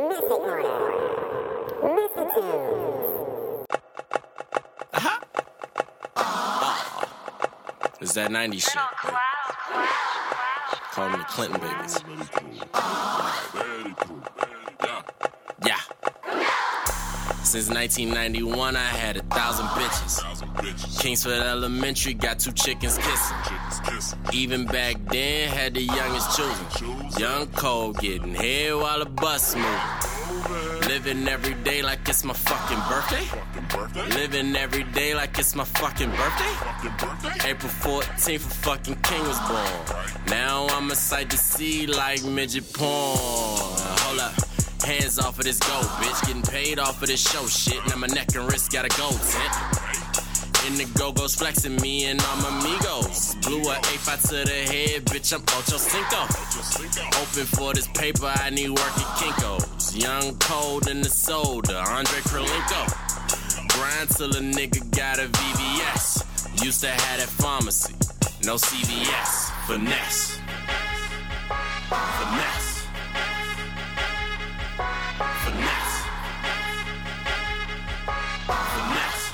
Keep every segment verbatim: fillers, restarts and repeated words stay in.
Uh-huh. Oh. It's that nineties shit. Call me the Clinton babies. Yeah. Since nineteen ninety-one, I had a thousand bitches. Kingsford Elementary got two chickens kissing. Even back then, had the youngest choosing. Young Cole getting head while the bus moving. Living every day like it's my fucking birthday. Living every day like it's my fucking birthday. April fourteenth, a fucking king was born. Now I'm a sight to see like midget porn. Hold up. Hands off of this gold, bitch. Getting paid off of this show shit. Now my neck and wrist got a gold tint. In the go-go's flexing me and all my amigos. Blew a eight-five to the head, bitch, I'm Ocho Cinco. Open for this paper, I need work at Kinko's. Young Cold in the soda, Andre Krolenko. Grind till a nigga got a V V S. Used to have that pharmacy, no C V S. Finesse. Finesse. Finesse. Finesse.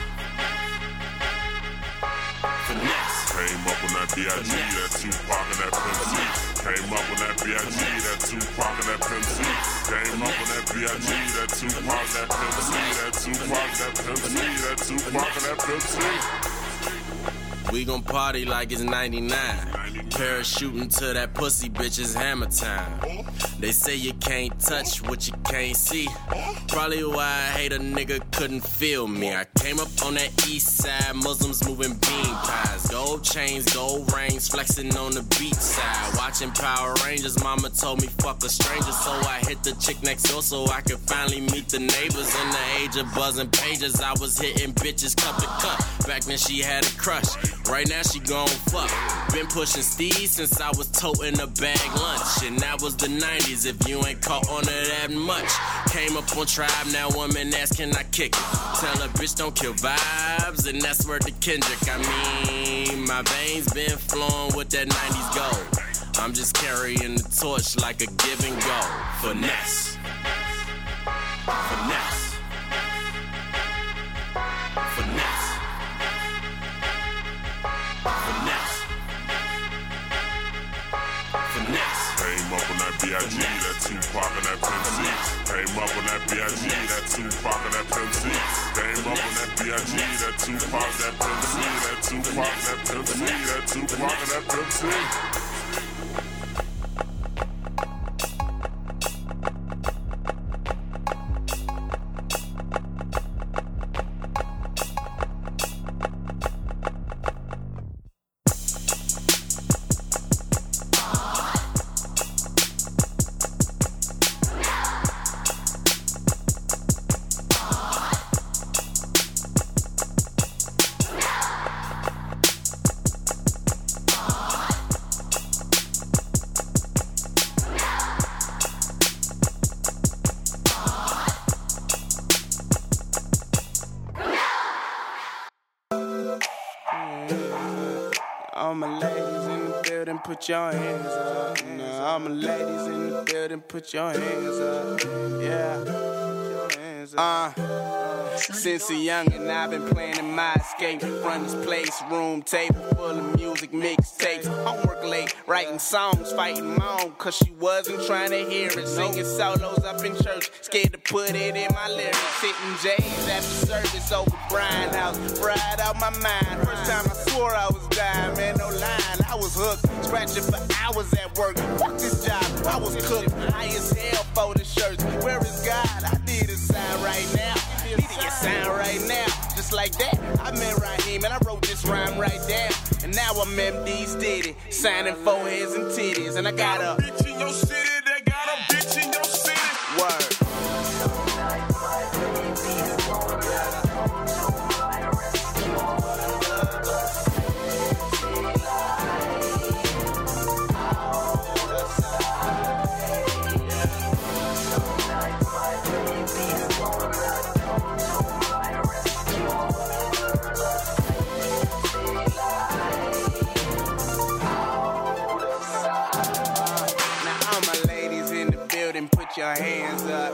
Finesse. Came up on that B I G, that Tupac and that Pimp C. Came up on that B I G, that Tupac and that Pimp C. Came up on that B I G, that Tupac, that Pimp C. That Tupac, that Pimp C. That Tupac and that Pimp C. We gon' party like it's ninety-nine. Parachuting to that pussy, bitch, it's hammer time. They say you can't touch what you can't see. Probably why I hate a nigga couldn't feel me. I came up on that east side, Muslims moving bean pies. Gold chains, gold rings, flexing on the beach side. Watching Power Rangers, mama told me fuck a stranger. So I hit the chick next door so I could finally meet the neighbors. In the age of buzzing pages, I was hitting bitches cup to cup. Back then she had a crush, right now she gon' fuck. Been pushing Steve since I was toting a bag lunch. And that was the nineties, if you ain't caught on to that much. Came up on Tribe, now women ask can I kick it. Tell a bitch don't kill vibes, and that's word to Kendrick. I mean, my veins been flowing with that nineties gold. I'm just carrying the torch like a give and go. Finesse. Finesse. Finesse. Finesse. Finesse. Came up on that B I G, that Tupac and that Pimp C. Came up on that B I G, that Tupac and that Pimp C. Came up on that B I G, that Tupac, that Pimp C. That Tupac, that Pimp C. That Tupac and that Pimp C. All my ladies in the building, put your hands up. Now, all my ladies in the building, put your hands up. Yeah. Uh, since a youngin', I've been playing in my escape. Run this place, room, table full of music, mixtapes. Homework late, writing songs, fighting mom, cause she wasn't trying to hear it. Singing solos up in church, scared to put it in my lyrics. Hitting J's after service over Brian House, fried out my mind. First time I swore I was dying, man, no line. I was hooked, scratching for hours at work. Fuck this job, I was cooked, high as hell for the shirts. Where is God? I need a sign right now. Need to get signed right now. Just like that, I met Raheem and I wrote this rhyme right there. And now I'm M D Steady, signing foreheads and titties. And I got a bitch in your city, they got a bitch in your city. Word. My lady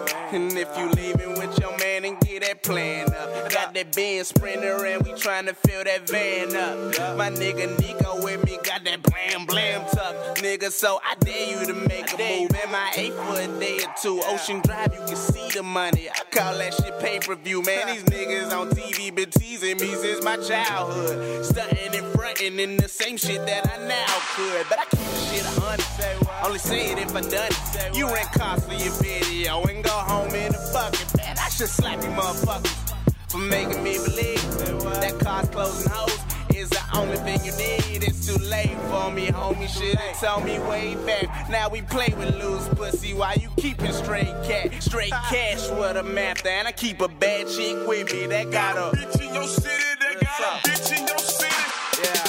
And if you leaving with your man, then get that plan up. Got that Benz Sprinter and we tryna fill that van up. My nigga Nico with me got that blam blam tuck. Nigga, so I dare you to make a move. M I A for a day or two. Ocean Drive, you can see the money. I call that shit pay-per-view, man. These niggas on T V been teasing me since my childhood. Stunting and fronting in the same shit that I now could. But I keep the shit a hundred. Only say it if I done it. You rent cars for your video and go home in a bucket. Man, I should slap you motherfuckers for making me believe that cars closing hoes is the only thing you need. It's too late for me, homie. Should've told me way back. Now we play with loose pussy while you keepin' straight cat. Straight cash with a math, and I keep a bad chick with me that got a bitch in your city, that got a bitch in your city. Yeah.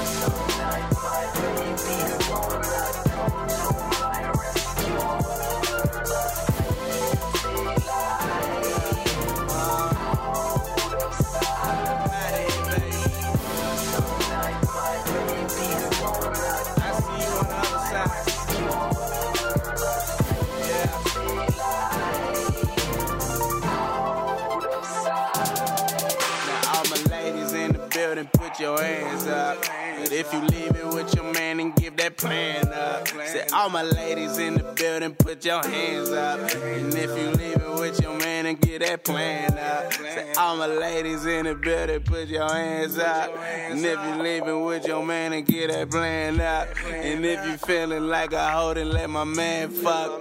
Put your hands up. But if you leave it with your man, then give that plan up. Say, all my ladies in the building, put your hands up. And if you leave it with your man, then give that plan up. Say, all my ladies in the building, put your hands up. And if you leave it with your man, then give that plan up. And if you feeling like a hoe, then let my man fuck.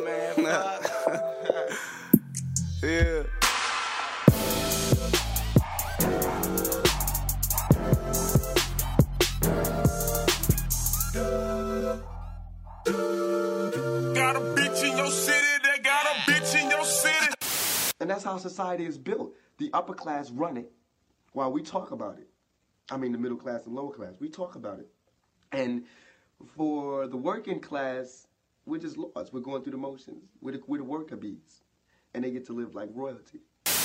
Yeah. Got a bitch in your city, they got a bitch in your city. And that's how society is built. The upper class run it while we talk about it. I mean the middle class and lower class. We talk about it. And for the working class, we're just lost. We're going through the motions. We're the, we're the worker bees. And they get to live like royalty.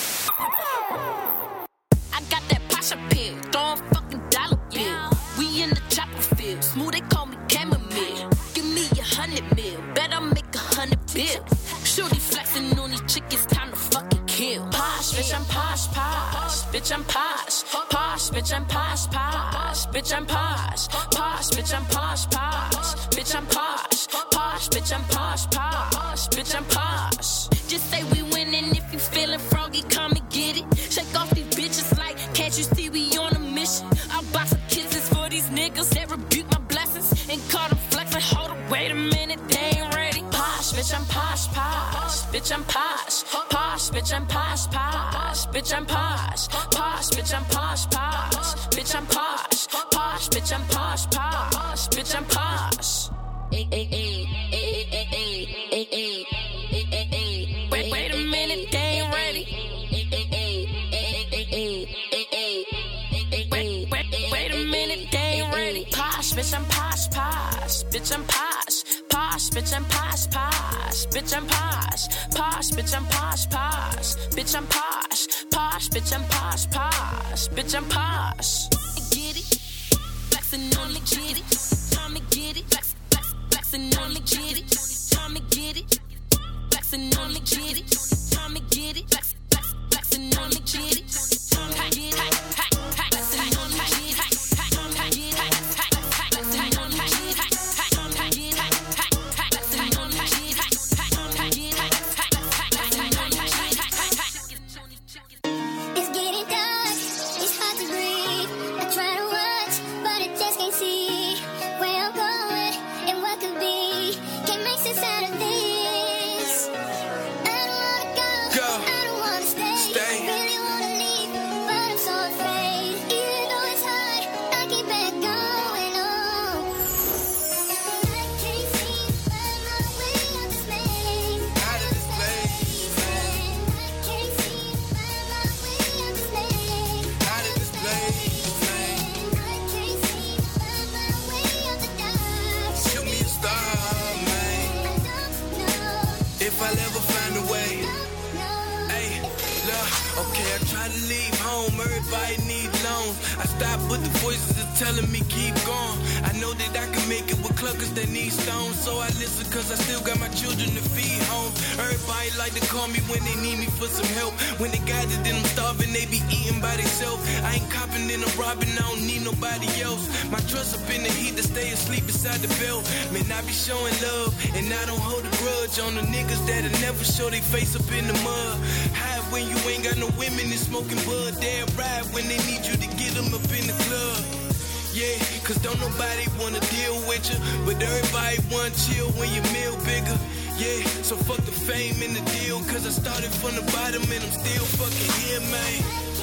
I got that Pasha pill, throwing fucking dollar bill. We in the chopper field, smooth, they call me chamomile. Give me a hundred mil, bet I make a hundred bill. Shorty flexing on these chickens, time to fucking kill. Posh, bitch, I'm posh, posh. Bitch, I'm posh. Posh, bitch, I'm posh, posh. Bitch, I'm posh. Posh, bitch, I'm posh, posh. Bitch, I'm posh. Posh, bitch, I'm posh, posh. Bitch, I'm posh. Just say we winning if you feeling froggy, come and get it. Shake off these bitches like, can't you see we on a mission? I'll buy some kisses for these niggas that rebuke my blessings and call them flexing. Hold up, wait a minute, they ain't ready. Posh, bitch, I'm posh, posh. Bitch, I'm posh. Posh, bitch, I'm posh, posh. Bitch, I'm posh. Posh, bitch, I'm posh, posh. Bitch, I'm posh. Posh, bitch, I'm posh, posh. Bitch, I'm posh. Ay, ay, ay, ay, ay, ay, ay, ay, ay, ay, ay. Wait, wait a minute, they ain't ready. Ay, ay, ay, ay, ay, ay, ay, ay, ay. Wait, wait, wait a minute, they ain't ready. Posh, bitch, I'm posh, posh. Bitch, I'm posh. Posh, bitch, I'm posh, posh. Bitch, I'm posh. Posh, bitch, I'm posh, posh. Bitch, I'm posh. Posh, bitch, I'm posh, posh. Bitch, I'm posh. Get it? Flexing on me, get it. Time to get it. Flex, flex, flexing on me, get it. Time to get it. Flexing on me, get it. Time to get it. Flex, flex, flexing on me, get it. Time to get it. Flexing on me, get it. Time to get it. Flexing on me, get it. Time to get it. Flexing on me, get it. Time to get it. Flexing on me, get it. It's getting dark, it's hard to breathe. I try to watch, but I just can't see where I'm going and what could be. Can't make sense out of this. I don't wanna Okay, I try to leave home, everybody need loans. I stop, but the voices are telling me keep going. I know that I can make it with cluckers that need stones. So I listen cause I still got my children to feed home. Everybody like to call me when they need me for some help. When they got it, then I'm starving, they be eating by themselves. I ain't copping, then I'm robbing, I don't need nobody else. My trust up in the heat to stay asleep beside the belt. Man, I be showing love, and I don't hold a grudge on the niggas that'll never show they face up in the mud. Hide when you ain't got no women and smoking bud. They'll ride when they need you to get them up in the club. Yeah, cause don't nobody wanna deal with you, but everybody wanna chill when your meal bigger. Yeah, so fuck the fame and the deal, cause I started from the bottom and I'm still fucking here, man.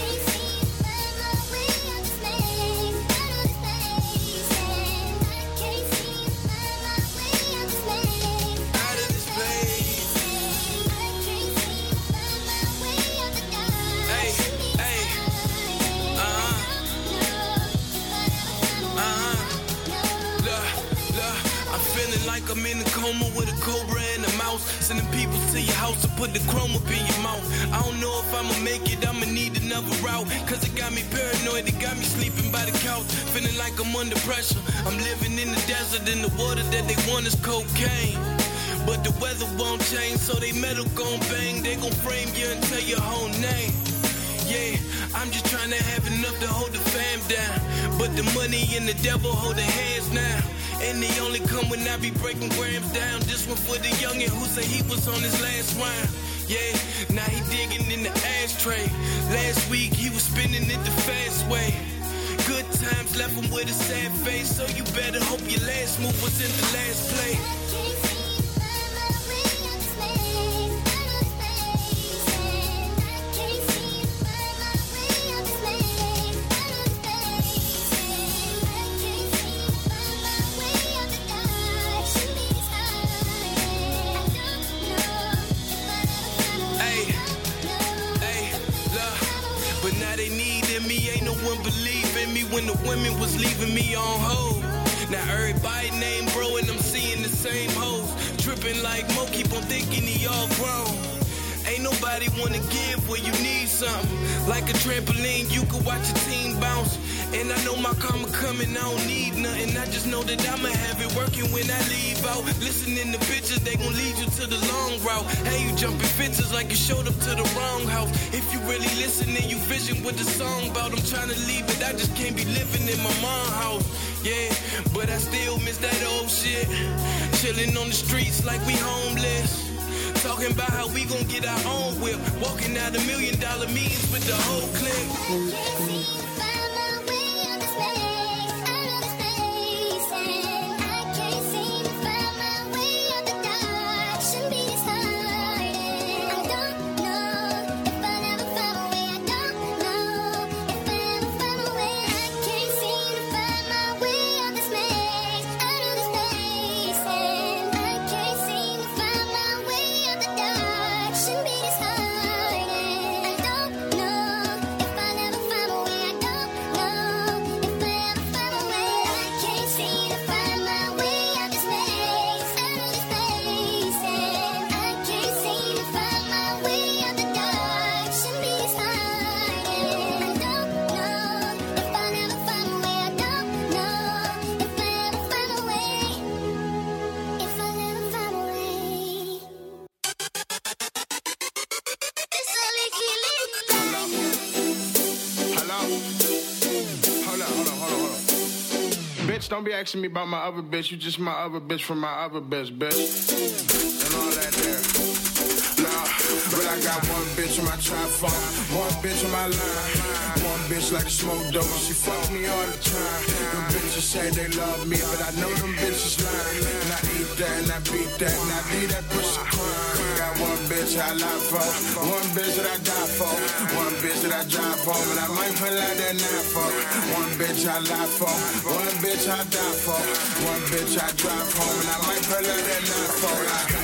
Like I'm in a coma with a cobra and a mouse. Sending people to your house to put the chrome up in your mouth. I don't know if I'ma make it, I'ma need another route. Cause it got me paranoid, it got me sleeping by the couch. Feeling like I'm under pressure. I'm living in the desert and the water that they want is cocaine. But the weather won't change, so they metal gon' bang. They gon' frame you and tell your whole name. Yeah, I'm just trying to have enough to hold the fam down. But the money and the devil hold their hands now. And they only come when I be breaking grams down. This one for the youngin' who say he was on his last round. Yeah, now he digging in the ashtray. Last week he was spinning it the fast way. Good times left him with a sad face. So you better hope your last move was in the last play. When the women was leaving me on hold. Now everybody named bro and I'm seeing the same hoes. Tripping like Mo, keep on thinking he all grown. Ain't nobody wanna give where you need something. Like a trampoline, you can watch a team bounce. And I know my karma coming, I don't need nothing. I just know that I'ma have it working when I leave out. Listening to bitches, they gon' lead you to the long route. Hey, you jumping fences like you showed up to the wrong house. If you really listening, you vision what the song about. I'm trying to leave it, I just can't be living in my mom's house. Yeah, but I still miss that old shit. Chilling on the streets like we homeless. Talking about how we gon' get our own whip. Walking out a million dollar meetings with the whole clique. Don't be asking me about my other bitch. You just my other bitch from my other best bitch. And all that there. Nah, but I got one bitch on my trap phone, one bitch on my line, one bitch like to smoke dope. She fuck me all the time. Them bitches say they love me, but I know them bitches lying. And I eat that and I beat that and I leave that pussy crying. Got one bitch I lie for, one bitch that I die for, one bitch that I drive home and I might pull out that knife for. One bitch I lie for, one bitch I die for, one bitch I drive home and I might pull out that knife for.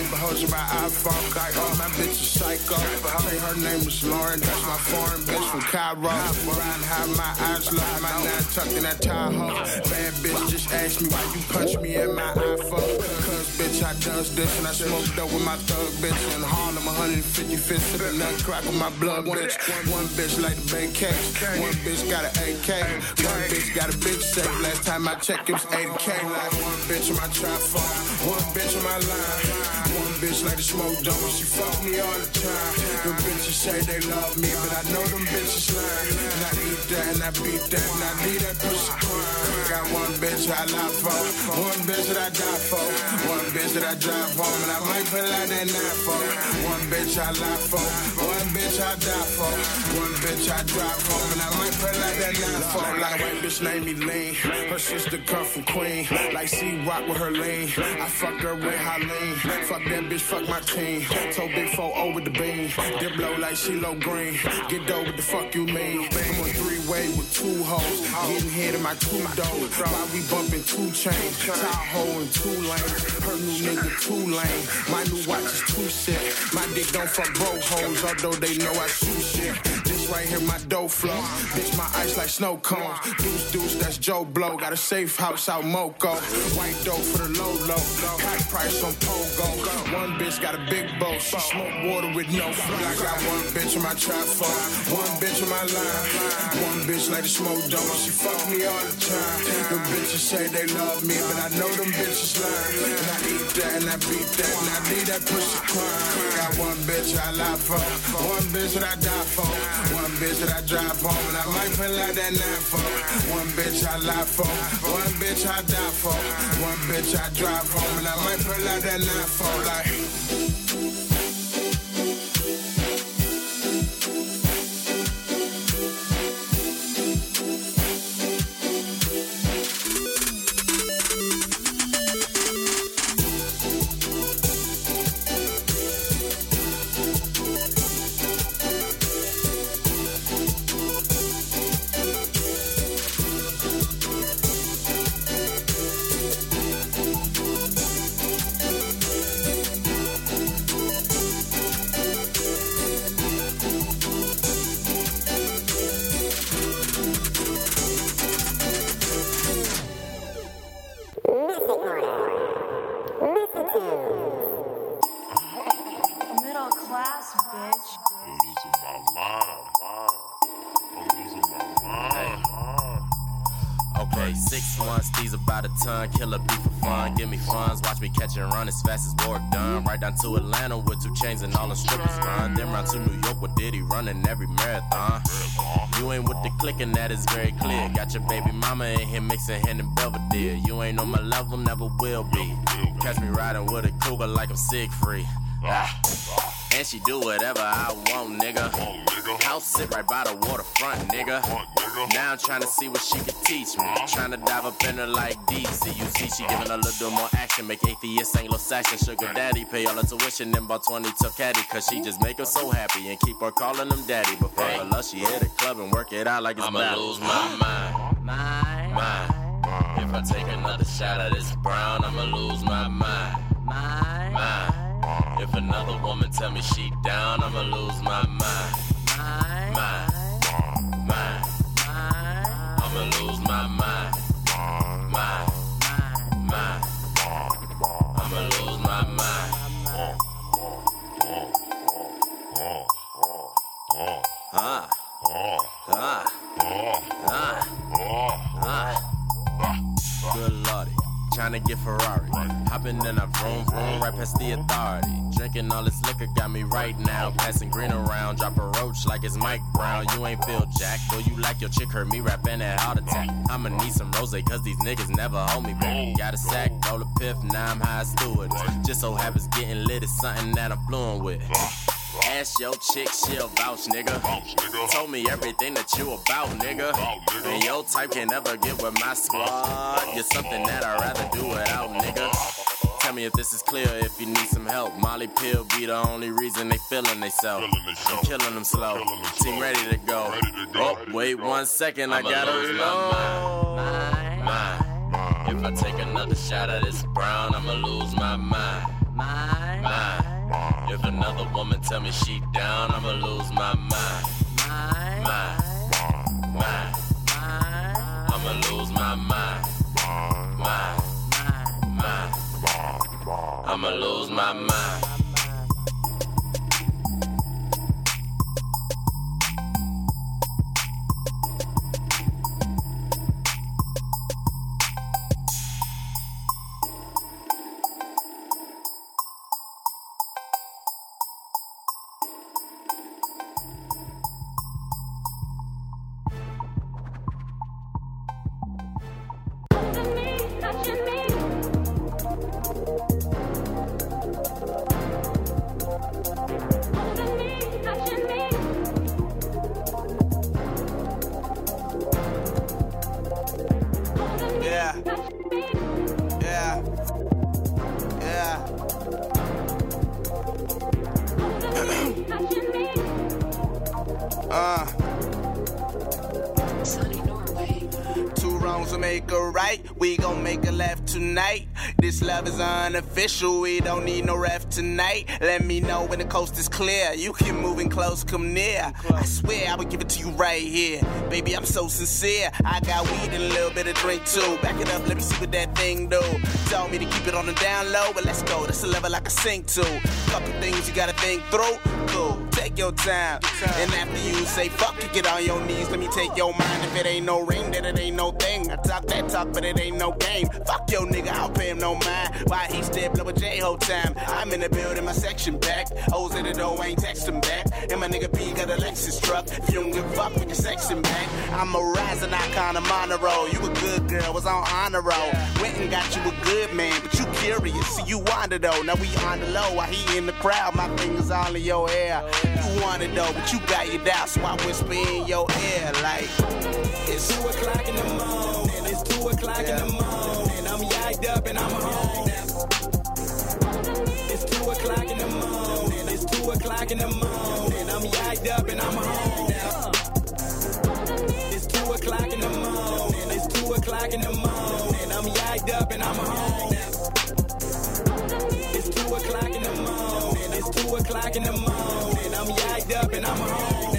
but hoes in my iPhone. Like, oh, my bitch is psycho. Say her name is Lauren, that's my foreign bitch from Cairo. Riding high, my eyes low, my nine tucked in that Tahoe. Bad bitch just asked me why you punch me in my iPhone. Cause bitch, I does this and I smoke dope with my thug bitch. In Harlem, one fifty-fifth, sippin' nut crack with my blood bitch. One bitch like to bake cakes, one bitch got an A K, one bitch got a big safe. Last time I checked, it was eighty K. Like one bitch in my trap phone, one bitch in my line. One bitch like to smoke dope, she fuck me all the time. Them bitches say they love me, but I know them bitches lying. And I eat that and I beat that and I leave that pussy crying. Got one bitch I lie for, one bitch that I die for, one bitch that I drive home and I might pull out that knife for. One bitch I lie for, one bitch I die for, one bitch I drive home and I might pull out that knife for. Like white bitch named me Lean, her sister come from Queen, like C-Rock with her lean. I fucked her with Haleen, fuck that bitch, fuck my team. Told Big four O with the beam, dip low like CeeLo Green. Get dope, what the fuck you mean? I'm on three-way with two hoes, getting hit in my two doors. While we bumping two chains, Tahoe and two lanes. Her new nigga two lane, my new watch is too sick. My dick don't fuck broke hoes, although they know I shoot shit. This right here, my dough flow, bitch, my ice like snow cones. Deuce, deuce, that's Joe Blow. Got a safe house out Moco. White dough for the low, low. High price on Pogo. One bitch got a big boat. She smoke water with no flow. I got one bitch in my trap phone, one bitch in my line. One bitch like to smoke dope. She fuck me all the time. Them bitches say they love me, but I know them bitches lying. And I eat that and I beat that and I leave that pussy crying. Got one bitch I lie for, one bitch that I die for, one bitch that I drive home and I might pull out that nine for. One bitch I lie for, one bitch I die for, one bitch I drive home and I might pull out that nine for. Like killer beef for fun, give me funds, watch me catch and run as fast as work done. Right down to Atlanta with two chains and all the strippers run. Then round to New York with Diddy running every marathon. You ain't with the clicking, that is very clear. Got your baby mama in here mixing Hen and Belvedere. You ain't on my level, never will be. Catch me riding with a cougar like I'm Siegfried. Ah. And she do whatever I want, nigga. House sit right by the waterfront, nigga. Now I'm trying to see what she can teach me. Trying to dive up in her like deep sea. You see, she giving a little more action. Make atheists Anglo-Saxon. Sugar daddy pay all her tuition and bought twenty tough caddy. Cause she just make her so happy and keep her calling him daddy. But for her love, she hit the club and work it out like it's I'ma battle. Lose my mind. Mind. Mind. If I take another shot of this brown, I'ma lose my mind. Mind. Mind. If another woman tell me she down, I'ma lose my mind. Mind. Mind. Mind. I'ma lose my mind. Mind. Mind. I'ma lose my mind. Ah. Ah. Ah. Ah. Good lordy. Trying to get Ferrari. Hopping in a vroom vroom right past the authority. Drinking all this liquor got me right now. Passing green around, drop a roach like it's Mike Brown. You ain't Phil Jack, though you like your chick heard me rapping that heart attack. I'ma need some rose cause these niggas never hold me back. Got a sack, roll a piff, now I'm high steward. Just so happens getting lit is something that I'm fluent with. Ask your chick, she'll vouch, nigga. Told me everything that you about, nigga. And your type can never get with my squad. You're something that I'd rather do without, nigga. Tell me if this is clear, if you need some help. Molly Pill be the only reason they feeling they self. I'm killing them slow. Team ready to go. Oh, wait one second, I gotta reload. My mind. If I take another shot of this brown, I'ma lose my mind. Mind. If another woman tell me she down, I'ma lose my mind. Mind, mind, mind. I'ma lose my mind. Mind, mind. I'ma lose my mind. We gon' make a left tonight. This love is unofficial, we don't need no ref tonight. Let me know when the coast is clear. You can move in close, come near. I swear I would give it to you right here. Baby, I'm so sincere. I got weed and a little bit of drink too. Back it up, let me see what that thing do. Told me to keep it on the down low, but let's go. That's a level I can sing to. Couple things you gotta think through. Cool, take your time. And after you say fuck it, get on your knees. Let me take your mind. If it ain't no ring, then it ain't no thing. I talk that talk, but it ain't no game. Fuck your nigga, I don't pay him no mind. Why he still blow a J whole time? I'm in the building, my section back. O's at the door, ain't texting back. And my nigga B got a Lexus truck. If you don't give a fuck, we can section back. I'm a rising icon of Monroe. You a good girl, was on honor roll. Went and got you a good man, but you curious, so you wanted though. Now we on the low, while he in the crowd, my fingers all in your hair. You wanted though, but you got your doubt, so I whisper in your ear like it's two o'clock in the morning. It's two o'clock yeah. in the morning. I'm yacked up and I'm home. It's two o'clock in the morning. It's two o'clock in the morning. I'm yacked up and I'm home. It's two o'clock in the morning. It's two o'clock in the morning. I'm yacked up and I'm home. It's two o'clock in the morning. It's two o'clock in the morning. I'm yacked up and I'm home.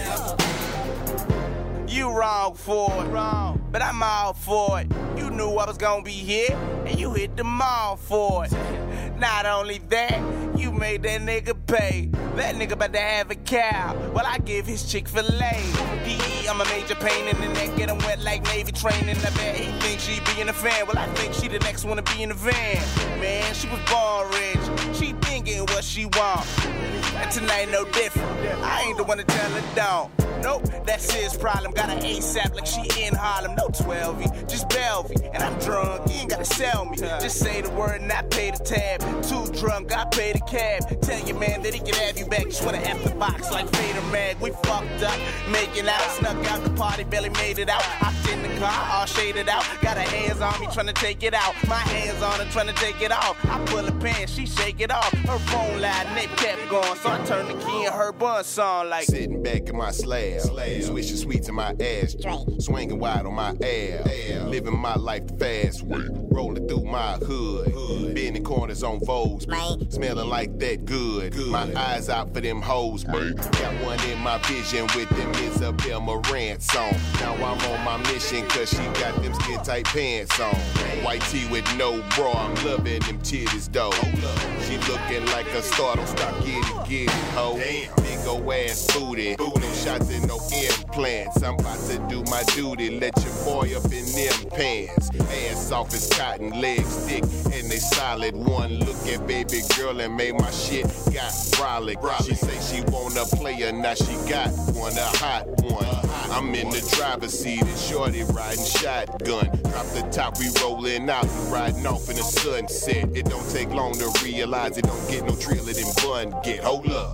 You wrong for it, wrong, but I'm all for it. You knew I was gonna be here, and you hit the mall for it. Not only that, you made that nigga pay. That nigga about to have a cow, well I give his Chick-fil-A. D E, I'm a major pain in the neck, get him wet like Navy training. I bet he thinks she be in the fan, well I think she the next one to be in the van. Man, she was born rich, she thinking what she want. And tonight no different, I ain't the one to tell her don't. Nope, that's his problem. Got an ASAP like she in Harlem. No twelve, just Belvy. And I'm drunk, you ain't gotta sell me. Just say the word and I pay the tab. Too drunk, I pay the cab. Tell your man that he can have you back. Just wanna F the box like Fader Mag. We fucked up, making out. Snuck out the party, barely made it out. Hopped in the car, all shaded out. Got her hands on me, tryna take it out. My hands on her, tryna take it off. I pull a pin, she shake it off. Her phone line, they kept going. So I turned the key in her bun song like sitting back in my slab. Swishing sweets in my ass, swinging wide on my ass, living my life the fast way, rolling through my hood, bending corners on Vogues, smelling like that good. My eyes out for them hoes, man. Got one in my vision with them Isabel Marant song. Now I'm on my mission cause she got them skin tight pants on. White tee with no bra, I'm loving them titties though. She looking like a star, don't stop, get it, get it, ho. Big ol' ass booty, no shots in no implants. I'm about to do my duty, let your boy up in them pants. Ass soft as cotton, legs thick, and they solid. One look at baby girl and made my shit got brolic. She say she want a player, now she got one, a hot one. I'm in the driver's seat and shorty riding shotgun. Drop the top, we rolling out, riding off in the sunset. It don't take long to realize it don't get no trailer than bun get. Hold up.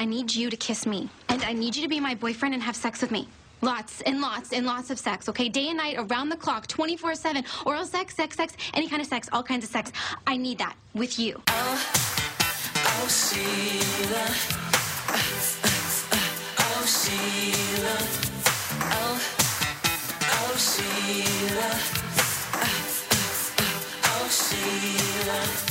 I need you to kiss me. And I need you to be my boyfriend and have sex with me. Lots and lots and lots of sex, okay? Day and night, around the clock, twenty-four seven. Oral sex, sex, sex, any kind of sex, all kinds of sex. I need that with you. Oh, oh, Sheila. Oh, Sheila. Oh, oh, Sheila. Oh, Sheila.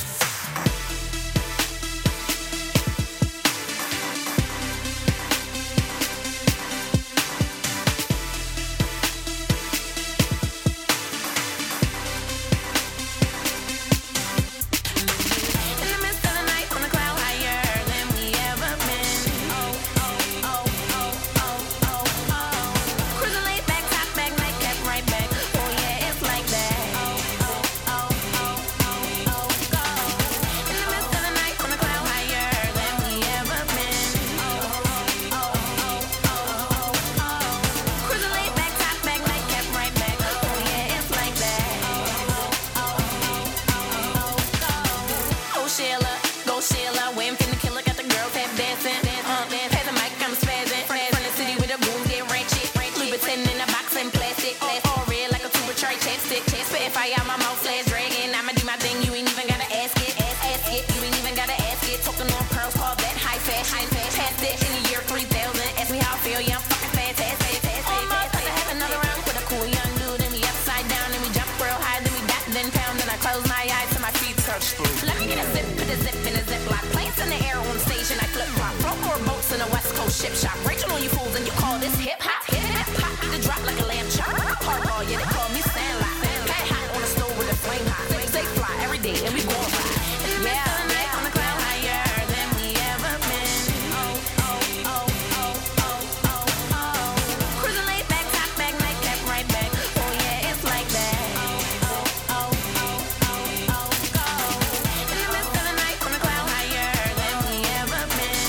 Ship shop, Rachel on you fools, and you call this hip hop? Hip hop, the drop like a lamb chop. Park all, yeah, they call me Sandlot. Cat hot on the stove with a flame hot. Stay fly every day, and we gon' fly. Yeah, yeah, on the cloud higher than we ever been. Oh, oh, oh, oh, oh, oh, oh. Cruising laid back, top back, nightcap right back. Oh yeah, it's like that. Oh, oh, oh, oh, oh, oh, go. In the midst of the night, on the cloud higher than we ever been.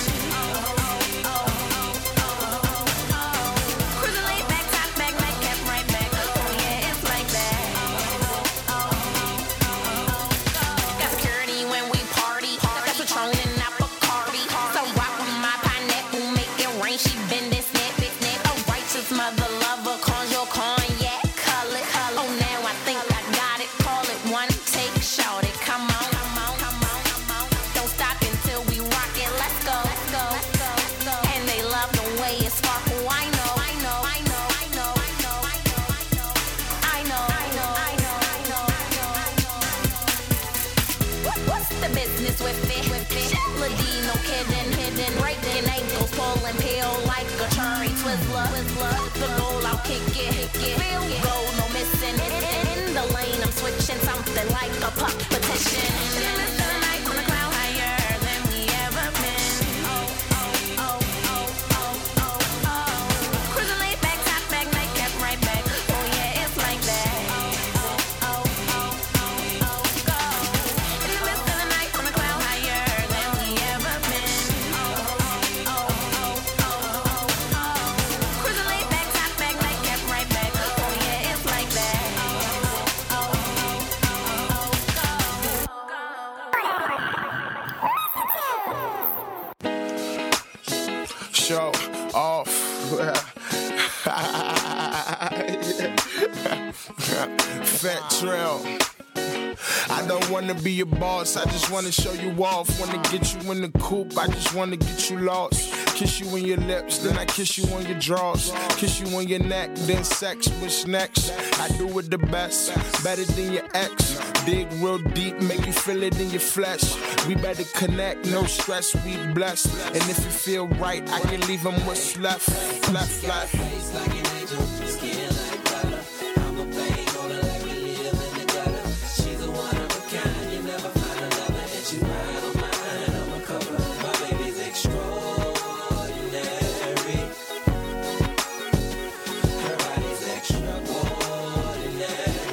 The goal, I'll kick it, kick it. Real goal, no missing. In the lane, I'm switching something like a puck petition. In the midst of the night, on the cloud higher than we ever been. Oh, oh, oh, oh, oh, oh, oh. Cruising laid back, top back, nightcap right back. Oh yeah, it's like that. Oh, oh, oh, oh, oh, oh, go. In the midst of the night, on the cloud higher than we ever been. Oh, oh, oh, oh, oh, oh, oh. Cruising laid back, top back, nightcap right back. Oh yeah, it's like that. Oh, oh, oh, oh, oh, go. Show off. Fat Trail. I don't wanna be your boss, I just wanna show you off. Wanna get you in the coupe, I just wanna get you lost. Kiss you in your lips, then I kiss you on your drawers. Kiss you on your neck, then sex, which next? I do it the best, better than your ex. Dig real deep, make you feel it in your flesh. We better connect, no stress, we blessed. And if you feel right, I can leave them what's left. Left, left. Face like an angel, skin like butter. I'm a bang on her like we live in the gutter. She's a one of a kind, you never find another. And she ride on mine, I'm a cover. My baby's extraordinary. Her body's extraordinary.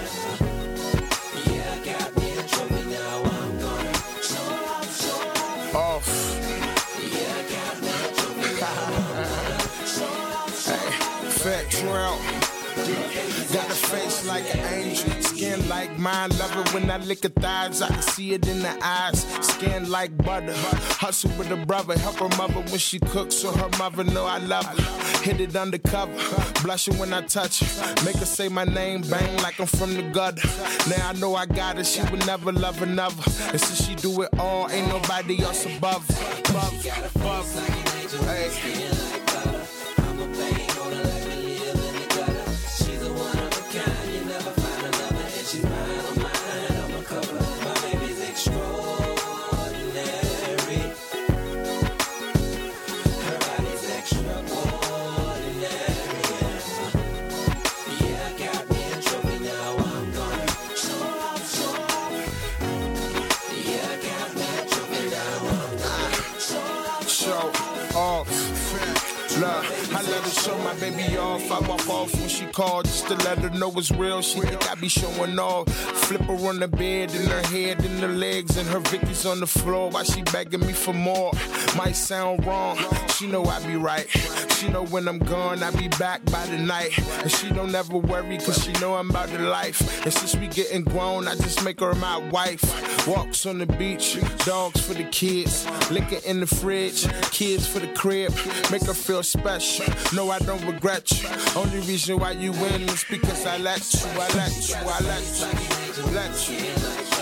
Yeah, I got me a trophy, now I'm gonna show off, show off. Off. Yeah, I got me a trophy, now I'm gonna show off, show off. Fat Trail. Got a face like an angel, skin like mine. Love it when I lick her thighs, I can see it in the eyes. Skin like butter, hustle with a brother. Help her mother when she cooks so her mother know I love her. Hit it undercover, blushing when I touch her. Make her say my name, bang like I'm from the gutter. Now I know I got her, she would never love another. And since she do it all, ain't nobody else above her. Above her, above her. Hey. I let her show my baby off. I walk off when she called just to let her know it's real. She think I be showing off. Flip her on the bed and her head and her legs and her Vicky's on the floor while she begging me for more. Might sound wrong, she know I be right. She know when I'm gone, I be back by the night. And she don't ever worry cause she know I'm about the life. And since we getting grown, I just make her my wife. Walks on the beach, dogs for the kids. Liquor in the fridge, kids for the crib. Make her feel special, no I don't regret you. Only reason why you win is because I let you, I let you, I let you, let you.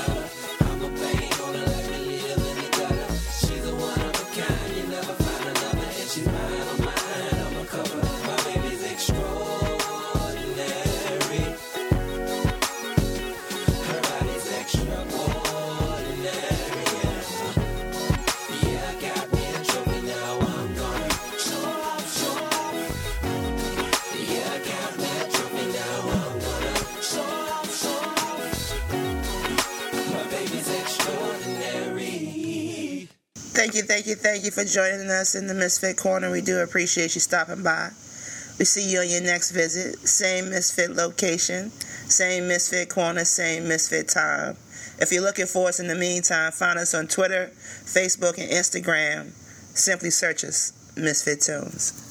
Thank you, thank you, thank you for joining us in the Misfit Corner. We do appreciate you stopping by. We see you on your next visit. Same Misfit location, same Misfit Corner, same Misfit time. If you're looking for us in the meantime, find us on Twitter, Facebook, and Instagram. Simply search us, Misfit Tunes.